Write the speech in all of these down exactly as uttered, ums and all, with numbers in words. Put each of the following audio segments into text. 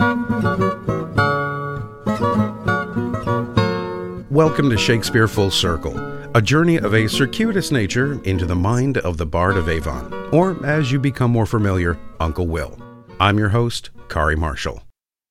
Welcome to Shakespeare Full Circle, a journey of a circuitous nature into the mind of the Bard of Avon, or as you become more familiar, Uncle Will. I'm your host, Kari Marshall.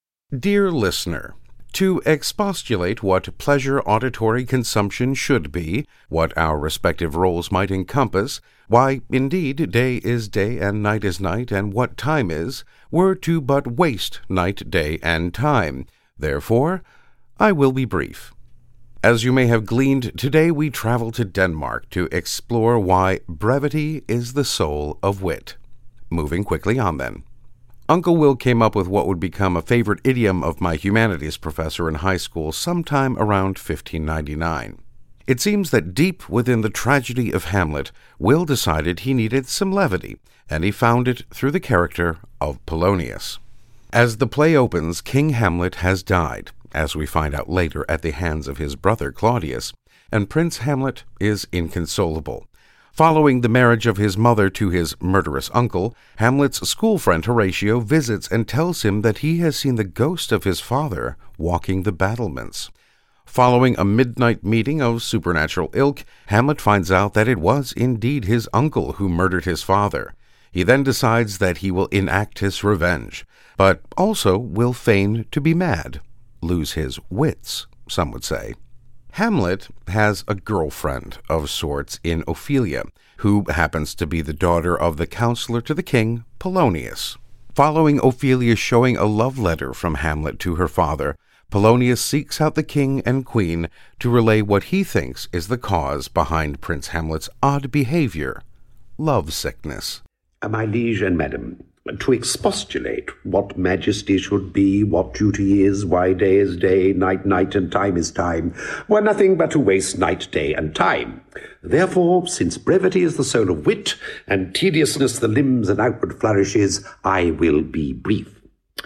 Dear listener, to expostulate what pleasure auditory consumption should be, what our respective roles might encompass, why, indeed, day is day and night is night, and what time is, were to but waste night, day, and time. Therefore, I will be brief. As you may have gleaned, today we travel to Denmark to explore why brevity is the soul of wit. Moving quickly on then. Uncle Will came up with what would become a favorite idiom of my humanities professor in high school sometime around fifteen ninety-nine. It seems that deep within the tragedy of Hamlet, Will decided he needed some levity, and he found it through the character of Polonius. As the play opens, King Hamlet has died, as we find out later at the hands of his brother Claudius, and Prince Hamlet is inconsolable. Following the marriage of his mother to his murderous uncle, Hamlet's school friend Horatio visits and tells him that he has seen the ghost of his father walking the battlements. Following a midnight meeting of supernatural ilk, Hamlet finds out that it was indeed his uncle who murdered his father. He then decides that he will enact his revenge, but also will feign to be mad, lose his wits, some would say. Hamlet has a girlfriend of sorts in Ophelia, who happens to be the daughter of the counselor to the king, Polonius. Following Ophelia showing a love letter from Hamlet to her father, Polonius seeks out the king and queen to relay what he thinks is the cause behind Prince Hamlet's odd behavior, love sickness. My liege and madam, to expostulate what majesty should be, what duty is, why day is day, night night, and time is time, were nothing but to waste night, day, and time. Therefore, since brevity is the soul of wit, and tediousness the limbs and outward flourishes, I will be brief.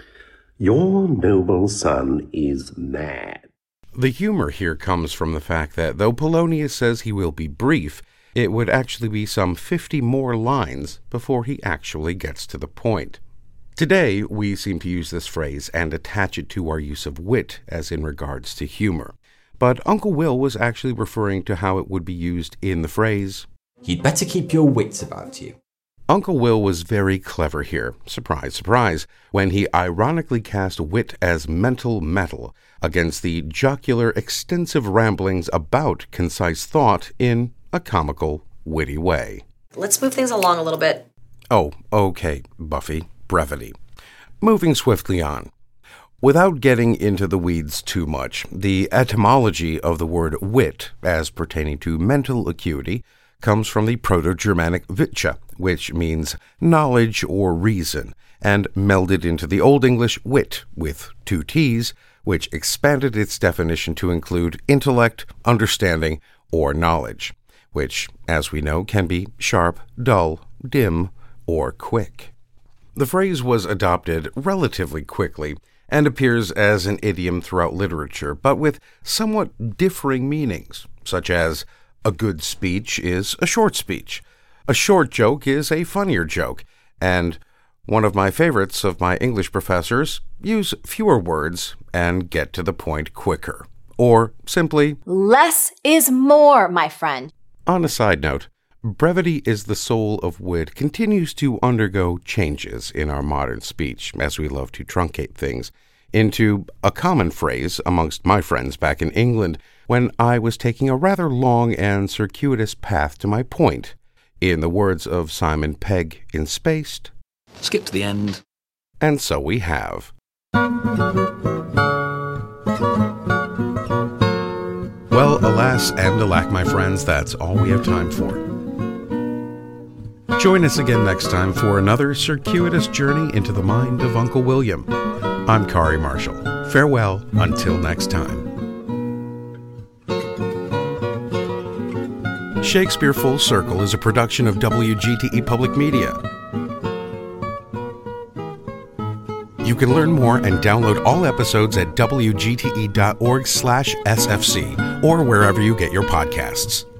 Your noble son is mad. The humor here comes from the fact that though Polonius says he will be brief, it would actually be some fifty more lines before he actually gets to the point. Today, we seem to use this phrase and attach it to our use of wit as in regards to humor. But Uncle Will was actually referring to how it would be used in the phrase, "You'd better keep your wits about you." Uncle Will was very clever here, surprise, surprise, when he ironically cast wit as mental metal against the jocular, extensive ramblings about concise thought in a comical, witty way. Let's move things along a little bit. Oh, okay, Buffy. Brevity. Moving swiftly on. Without getting into the weeds too much, the etymology of the word wit, as pertaining to mental acuity, comes from the Proto-Germanic witcha, which means knowledge or reason, and melded into the Old English wit, with two T's, which expanded its definition to include intellect, understanding, or knowledge, which, as we know, can be sharp, dull, dim, or quick. The phrase was adopted relatively quickly and appears as an idiom throughout literature, but with somewhat differing meanings, such as a good speech is a short speech, a short joke is a funnier joke, and one of my favorites of my English professors, use fewer words and get to the point quicker, or simply, less is more, my friend. On a side note, brevity is the soul of wit continues to undergo changes in our modern speech, as we love to truncate things, into a common phrase amongst my friends back in England when I was taking a rather long and circuitous path to my point. In the words of Simon Pegg in Spaced, skip to the end. And so we have. Well, alas and alack, my friends, that's all we have time for. Join us again next time for another circuitous journey into the mind of Uncle William. I'm Kari Marshall. Farewell until next time. Shakespeare Full Circle is a production of W G T E Public Media. You can learn more and download all episodes at W G T E dot org slash S F C or wherever you get your podcasts.